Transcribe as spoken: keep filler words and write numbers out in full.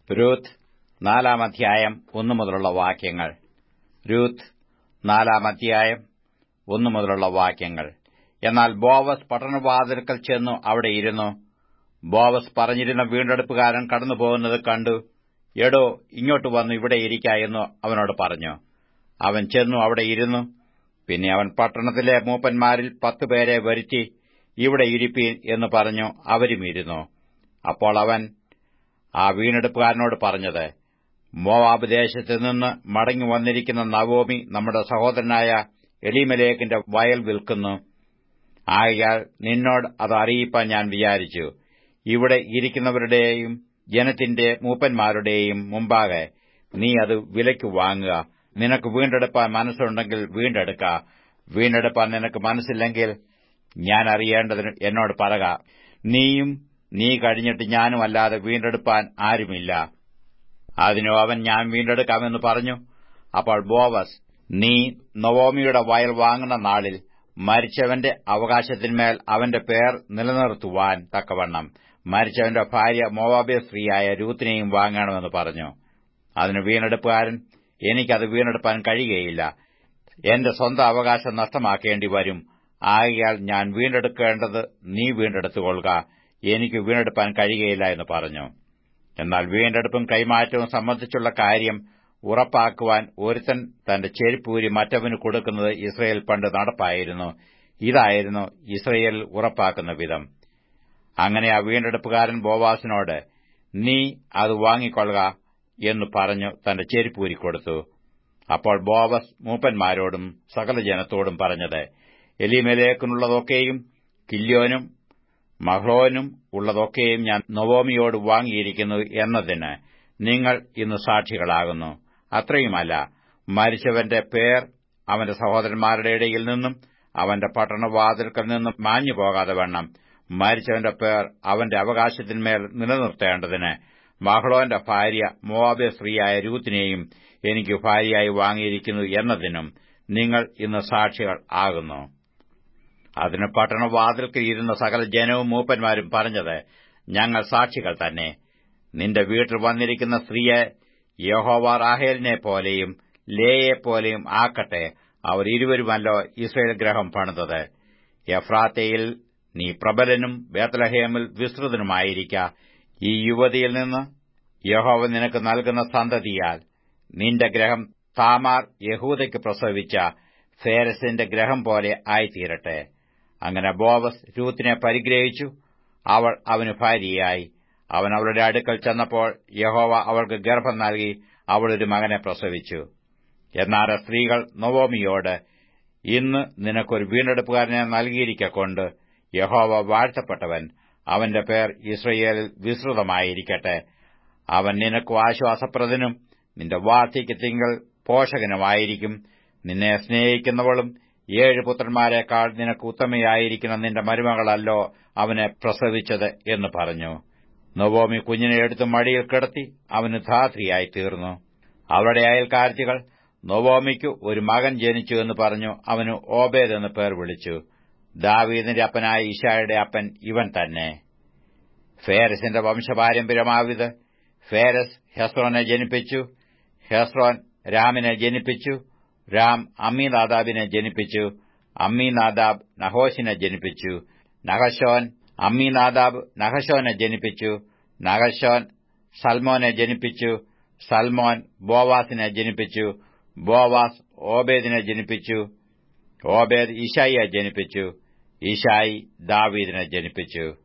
Ruth നാലാം അധ്യായം ഒന്നു മുതലുള്ള വാക്യങ്ങൾ. രൂത്ത് നാലാം അധ്യായം ഒന്നു മുതലുള്ള വാക്യങ്ങൾ. എന്നാൽ ബോവസ് പട്ടണവാതിൽക്കൽ ചെന്നു അവിടെ ഇരുന്നു. ബോവസ് പറഞ്ഞിരുന്ന വീണ്ടെടുപ്പുകാരൻ കടന്നുപോകുന്നത് കണ്ടു. എടോ, ഇങ്ങോട്ട് വന്നു ഇവിടെ ഇരിക്ക എന്ന് അവനോട് പറഞ്ഞു. അവൻ ചെന്നു അവിടെ ഇരുന്നു. പിന്നെ അവൻ പട്ടണത്തിലെ മൂപ്പന്മാരിൽ പത്തുപേരെ വരുത്തി, ഇവിടെ ഇരിപ്പീൻ എന്ന് പറഞ്ഞു. അവരും ഇരുന്നു. അപ്പോൾ അവൻ ആ വീണ്ടെടുപ്പുകാരനോട് പറഞ്ഞത്, മോവാബ് ദേശത്ത് നിന്ന് മടങ്ങി വന്നിരിക്കുന്ന നവോമി നമ്മുടെ സഹോദരനായ എലീമേലെക്കിന്റെ വയൽ വിൽക്കുന്നു. ആകയാൽ നിന്നോട് അത് അറിയിപ്പാൻ ഞാൻ വിചാരിച്ചു. ഇവിടെ ഇരിക്കുന്നവരുടെയും ജനത്തിന്റെ മൂപ്പന്മാരുടെയും മുമ്പാകെ നീ അത് വിലയ്ക്ക് വാങ്ങുക. നിനക്ക് വീണ്ടെടുപ്പാൻ മനസ്സുണ്ടെങ്കിൽ വീണ്ടെടുക്ക. വീണ്ടെടുപ്പാൻ നിനക്ക് മനസ്സില്ലെങ്കിൽ ഞാൻ അറിയേണ്ടതിന് എന്നോട് പറക. നീയും നീ കഴിഞ്ഞിട്ട് ഞാനും അല്ലാതെ വീണ്ടെടുപ്പാൻ ആരുമില്ല. അതിനു അവൻ ഞാൻ വീണ്ടെടുക്കാമെന്ന് പറഞ്ഞു. അപ്പോൾ ബോവസ്, നീ നവോമിയുടെ വയൽ വാങ്ങുന്ന നാളിൽ മരിച്ചവന്റെ അവകാശത്തിന്മേൽ അവന്റെ പേർ നിലനിർത്തുവാൻ തക്കവണ്ണം മരിച്ചവന്റെ ഭാര്യ മോവാബ്യ സ്ത്രീയായ രൂത്തിനെയും വാങ്ങണമെന്ന് പറഞ്ഞു. അതിന് വീണ്ടെടുപ്പുകാരൻ, എനിക്കത് വീണ്ടെടുപ്പാൻ കഴിയുകയില്ല. എന്റെ സ്വന്തം അവകാശം നഷ്ടമാക്കേണ്ടി വരും. ആകയാൽ ഞാൻ വീണ്ടെടുക്കേണ്ടത് നീ വീണ്ടെടുത്തുകൊള്ളുക. എനിക്ക് വീണ്ടെടുപ്പാൻ കഴിയുകയില്ല എന്ന് പറഞ്ഞു. എന്നാൽ വീണ്ടെടുപ്പും കൈമാറ്റവും സംബന്ധിച്ചുള്ള കാര്യം ഉറപ്പാക്കുവാൻ ഒരുത്തൻ തന്റെ ചെരുപ്പൂരി മറ്റവന് കൊടുക്കുന്നത് ഇസ്രയേൽ പണ്ട് നടപ്പായിരുന്നു. ഇതായിരുന്നു ഇസ്രയേൽ ഉറപ്പാക്കുന്ന വിധം. അങ്ങനെ ആ വീണ്ടെടുപ്പുകാരൻ ബോവാസിനോട്, നീ അത് വാങ്ങിക്കൊള്ളുക എന്ന് പറഞ്ഞു തന്റെ ചെരുപ്പൂരി കൊടുത്തു. അപ്പോൾ ബോവസ് മൂപ്പന്മാരോടും സകല ജനത്തോടും പറഞ്ഞത്, എലീമേലെക്കിനുള്ളതൊക്കെയും കില്യോനും മഹ്ലോനും ഉള്ളതൊക്കെയും ഞാൻ നവോമിയോട് വാങ്ങിയിരിക്കുന്നു എന്നതിന് നിങ്ങൾ ഇന്ന് സാക്ഷികളാകുന്നു. അത്രയുമല്ല, മരിച്ചവന്റെ പേർ അവന്റെ സഹോദരന്മാരുടെ ഇടയിൽ നിന്നും അവന്റെ പട്ടണവാതിൽക്കൽ നിന്നും മാഞ്ഞു പോകാതെ വണ്ണം മരിച്ചവന്റെ പേർ അവന്റെ അവകാശത്തിന്മേൽ നിലനിർത്തേണ്ടതിന് മഹ്ലോന്റെ ഭാര്യ മോവാബ്യ സ്ത്രീയായ രൂത്തിനെയും എനിക്ക് ഭാര്യയായി വാങ്ങിയിരിക്കുന്നു എന്നതിനും നിങ്ങൾ ഇന്ന് സാക്ഷികൾ ആകുന്നു. അതിന് പട്ടണവാതിൽക്കൽ ഇരുന്ന സകല ജനവും മൂപ്പന്മാരും പറഞ്ഞത്, ഞങ്ങൾ സാക്ഷികൾ തന്നെ. നിന്റെ വീട്ടിൽ വന്നിരിക്കുന്ന സ്ത്രീയെ യഹോവ റാഹേലിനെ പോലെയും ലേയെപ്പോലെയും ആക്കട്ടെ. അവർ ഇരുവരുമല്ലോ ഇസ്രായേൽ ഗൃഹം പണിതത്. എഫ്രാത്തയിൽ നീ പ്രബലനും ബേത്ലഹേമിൽ വിസ്തൃതനുമായിരിക്ക. ഈ യുവതിയിൽ നിന്ന് യഹോവ നിനക്ക് നൽകുന്ന സന്തതിയാൽ നിന്റെ ഗൃഹം താമാർ യഹൂദയ്ക്ക് പ്രസവിച്ച ഫേരസിന്റെ ഗൃഹം പോലെ ആയിത്തീരട്ടെ. അങ്ങനെ ബോവസ് രൂത്തിനെ പരിഗ്രഹിച്ചു. അവൾ അവന് ഭാര്യയായി. അവൻ അവളുടെ അടുക്കൽ ചെന്നപ്പോൾ യഹോവ അവൾക്ക് ഗർഭം നൽകി അവളൊരു മകനെ പ്രസവിച്ചു. എന്നാൽ സ്ത്രീകൾ നവോമിയോട്, ഇന്ന് നിനക്കൊരു വീണ്ടെടുപ്പുകാരനെ നൽകിയിരിക്കൊണ്ട് യഹോവ വാഴ്ത്തപ്പെട്ടവൻ. അവന്റെ പേർ ഇസ്രയേലിൽ വിസ്തൃതമായിരിക്കട്ടെ. അവൻ നിനക്ക് ആശ്വാസപ്രദനും നിന്റെ വാർദ്ധക്യ തിങ്കൾ പോഷകനുമായിരിക്കും. നിന്നെ സ്നേഹിക്കുന്നവളും ഏഴ് പുത്രന്മാരെക്കാൾ നിനക്ക് ഉത്തമയായിരിക്കുന്ന നിന്റെ മരുമകളല്ലോ അവനെ പ്രസവിച്ചത് എന്ന് പറഞ്ഞു. നവോമി കുഞ്ഞിനെ എടുത്ത് മടിയിൽ കിടത്തി അവന് ധാത്രിയായി തീർന്നു. അവളുടെ അയൽക്കാരത്തികൾ, നവോമിക്ക് ഒരു മകൻ ജനിച്ചു എന്ന് പറഞ്ഞു അവന് ഓബേദ് എന്ന് പേർ വിളിച്ചു. ദാവീദിന്റെ അപ്പനായ ഇശായുടെ അപ്പൻ ഇവൻ തന്നെ. ഫേരസിന്റെ വംശപാരമ്പര്യമാവിത്. ഫേരസ് ഹെസ്രോനെ ജനിപ്പിച്ചു. ഹെസ്രോൻ രാമിനെ ജനിപ്പിച്ചു. രാം അമ്മീനാദാബിനെ ജനിപ്പിച്ചു. അമ്മീനാദാബ് നഹോശിനെ ജനിപ്പിച്ചു. നഹശോൻ അമ്മീനാദാബ് നഹശോനെ ജനിപ്പിച്ചു. നഹശോൻ സൽമോനെ ജനിപ്പിച്ചു. സൽമോൻ ബോവാസിനെ ജനിപ്പിച്ചു. ബോവാസ് ഓബേദിനെ ജനിപ്പിച്ചു. ഓബേദ് ഇശായിയെ ജനിപ്പിച്ചു. ഇശായി ദാവീദിനെ ജനിപ്പിച്ചു.